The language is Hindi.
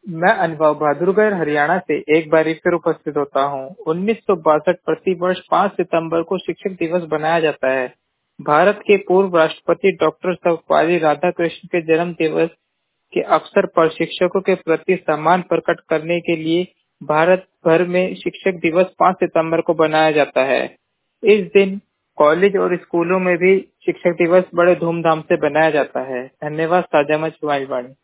मैं अनुभव बहादुरगढ़ हरियाणा से एक बार फिर उपस्थित होता हूँ। 1962 प्रतिवर्ष 5 सितंबर को शिक्षक दिवस मनाया जाता है। भारत के पूर्व राष्ट्रपति डॉक्टर सर्वपल्ली राधाकृष्णन के जन्म दिवस के अवसर पर शिक्षकों के प्रति सम्मान प्रकट करने के लिए भारत भर में शिक्षक दिवस 5 सितंबर को मनाया जाता है। इस दिन कॉलेज और स्कूलों में भी शिक्षक दिवस बड़े धूमधाम से मनाया जाता है। धन्यवाद। साझा मंच वाणी।